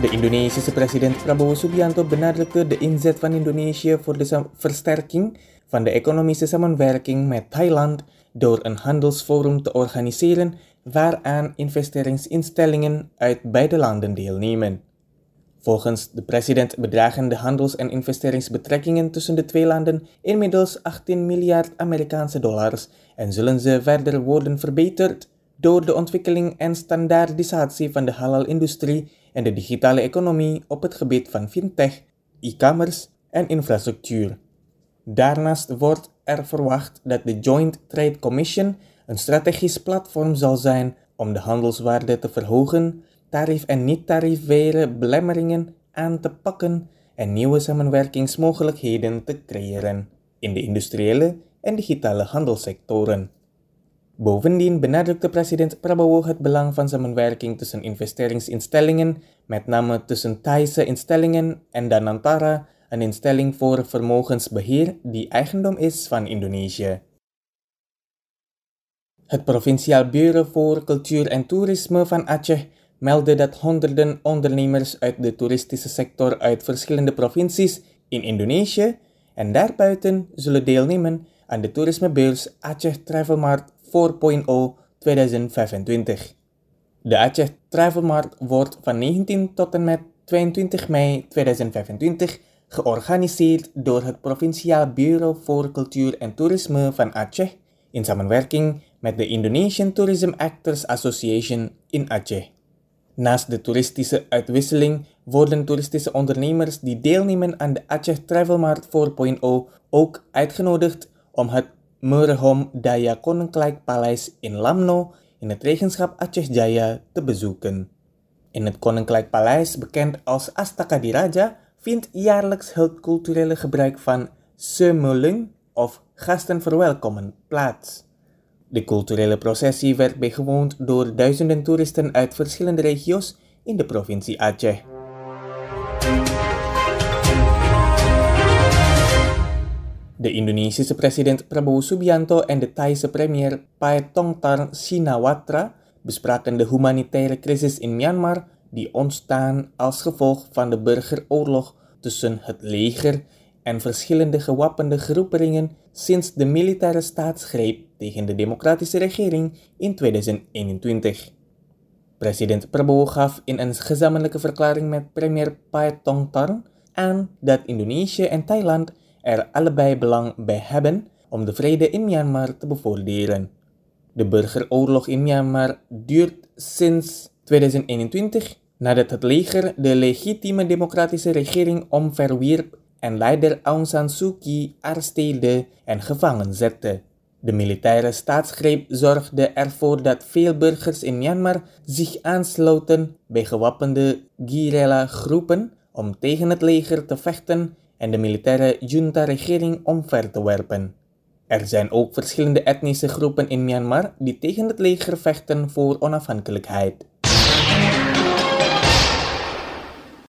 De Indonesische president Prabowo Subianto benadrukte de inzet van Indonesië voor de versterking van de economische samenwerking met Thailand door een handelsforum te organiseren waaraan investeringsinstellingen uit beide landen deelnemen. Volgens de president bedragen de handels- en investeringsbetrekkingen tussen de twee landen inmiddels 18 miljard Amerikaanse dollars en zullen ze verder worden verbeterd door de ontwikkeling en standaardisatie van de halal-industrie en de digitale economie op het gebied van fintech, e-commerce en infrastructuur. Daarnaast wordt er verwacht dat de Joint Trade Commission een strategisch platform zal zijn om de handelswaarde te verhogen, tarief- en niet-tarifaire belemmeringen aan te pakken en nieuwe samenwerkingsmogelijkheden te creëren in de industriële en digitale handelssectoren. Bovendien benadrukte president Prabowo het belang van samenwerking tussen investeringsinstellingen, met name tussen Thaise instellingen en Danantara, een instelling voor vermogensbeheer die eigendom is van Indonesië. Het Provinciaal Bureau voor Cultuur en Toerisme van Aceh meldde dat honderden ondernemers uit de toeristische sector uit verschillende provincies in Indonesië en daarbuiten zullen deelnemen aan de toerismebeurs Aceh Travel Mart 4.0 2025. De Aceh Travel Mart wordt van 19 tot en met 22 mei 2025 georganiseerd door het Provinciaal Bureau voor Cultuur en Toerisme van Aceh in samenwerking met de Indonesian Tourism Actors Association in Aceh. Naast de toeristische uitwisseling worden toeristische ondernemers die deelnemen aan de Aceh Travel Mart 4.0 ook uitgenodigd om het Merehom Daya Koninklijk Paleis in Lamno in het regenschap Aceh Jaya te bezoeken. In het Koninklijk Paleis, bekend als Astaka Diraja, vindt jaarlijks het culturele gebruik van Semeulung of gasten verwelkomen plaats. De culturele processie werd bijgewoond door duizenden toeristen uit verschillende regio's in de provincie Aceh. De Indonesische president Prabowo Subianto en de Thaise premier Paetongtarn Shinawatra bespraken de humanitaire crisis in Myanmar die ontstaan als gevolg van de burgeroorlog tussen het leger en verschillende gewapende groeperingen sinds de militaire staatsgreep tegen de democratische regering in 2021. President Prabowo gaf in een gezamenlijke verklaring met premier Paetongtarn aan dat Indonesië en Thailand er allebei belang bij hebben om de vrede in Myanmar te bevorderen. De burgeroorlog in Myanmar duurt sinds 2021 nadat het leger de legitieme democratische regering omverwierp en leider Aung San Suu Kyi arresteerde en gevangen zette. De militaire staatsgreep zorgde ervoor dat veel burgers in Myanmar zich aansloten bij gewapende guerrilla-groepen om tegen het leger te vechten en de militaire junta-regering omver te werpen. Er zijn ook verschillende etnische groepen in Myanmar die tegen het leger vechten voor onafhankelijkheid.